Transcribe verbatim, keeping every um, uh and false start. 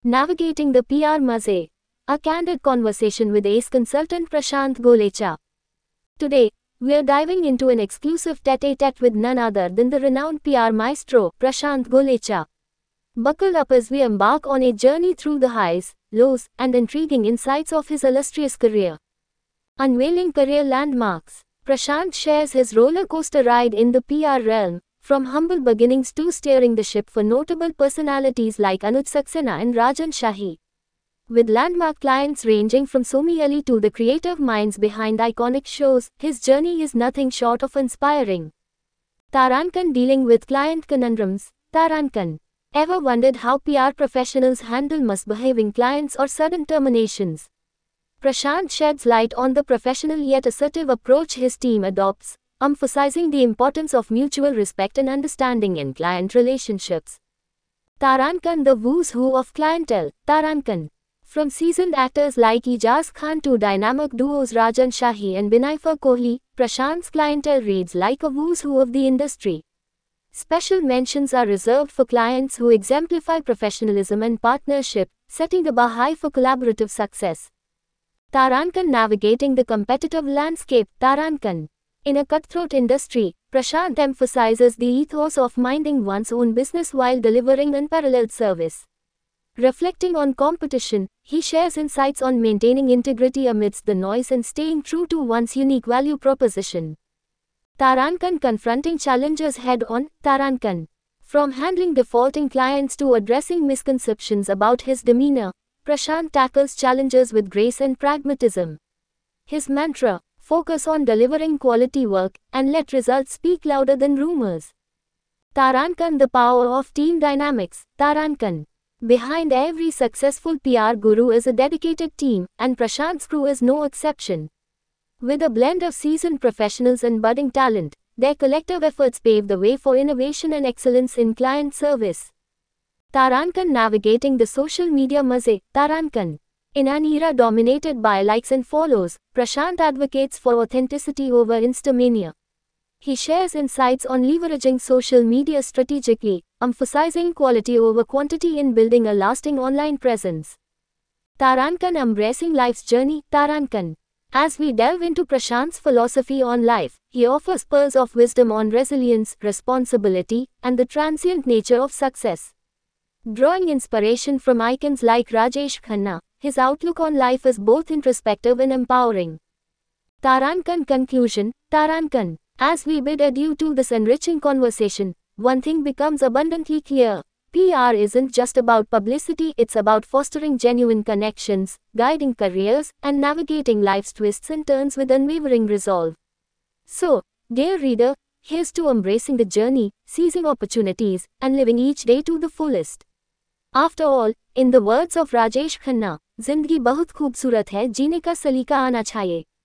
Navigating the P R Maze. A candid conversation with ace consultant Prashant Golecha. Today, we're diving into an exclusive tete-a-tete with none other than the renowned P R maestro, Prashant Golecha. Buckle up as we embark on a journey through the highs, lows, and intriguing insights of his illustrious career. Unveiling career landmarks. Prashant shares his roller coaster ride in the P R realm, from humble beginnings to steering the ship for notable personalities like Anuj Saxena and Rajan Shahi. With landmark clients ranging from Somi Ali to the creative minds behind iconic shows, his journey is nothing short of inspiring. Tarankan dealing with client conundrums. Tarankan. Ever wondered how P R professionals handle misbehaving clients or sudden terminations? Prashant sheds light on the professional yet assertive approach his team adopts, emphasizing the importance of mutual respect and understanding in client relationships. Tarankan, the who's who of clientele. Tarankan. From seasoned actors like Ijaz Khan to dynamic duos Rajan Shahi and Binayfa Kohli, Prashant's clientele reads like a who's who of the industry. Special mentions are reserved for clients who exemplify professionalism and partnership, setting the bar high for collaborative success. Tarankan navigating the competitive landscape. Tarankan. In a cutthroat industry, Prashant emphasizes the ethos of minding one's own business while delivering unparalleled service. Reflecting on competition, he shares insights on maintaining integrity amidst the noise and staying true to one's unique value proposition. Tarankan confronting challenges head-on. Tarankan. From handling defaulting clients to addressing misconceptions about his demeanor, Prashant tackles challenges with grace and pragmatism. His mantra, focus on delivering quality work, and let results speak louder than rumors. Tarankan, the power of team dynamics. Tarankan. Behind every successful P R guru is a dedicated team, and Prashant's crew is no exception. With a blend of seasoned professionals and budding talent, their collective efforts pave the way for innovation and excellence in client service. Tarankan navigating the social media maze. Tarankan. In an era dominated by likes and follows, Prashant advocates for authenticity over Instamania. He shares insights on leveraging social media strategically, emphasizing quality over quantity in building a lasting online presence. Tarankan embracing life's journey. Tarankan. As we delve into Prashant's philosophy on life, he offers pearls of wisdom on resilience, responsibility, and the transient nature of success. Drawing inspiration from icons like Rajesh Khanna, his outlook on life is both introspective and empowering. Tarankan conclusion. Tarankan. As we bid adieu to this enriching conversation, one thing becomes abundantly clear. P R isn't just about publicity, it's about fostering genuine connections, guiding careers, and navigating life's twists and turns with unwavering resolve. So, dear reader, here's to embracing the journey, seizing opportunities, and living each day to the fullest. After all, in the words of Rajesh Khanna, जिंदगी बहुत खूबसूरत है, जीने का सलीका आना चाहिए.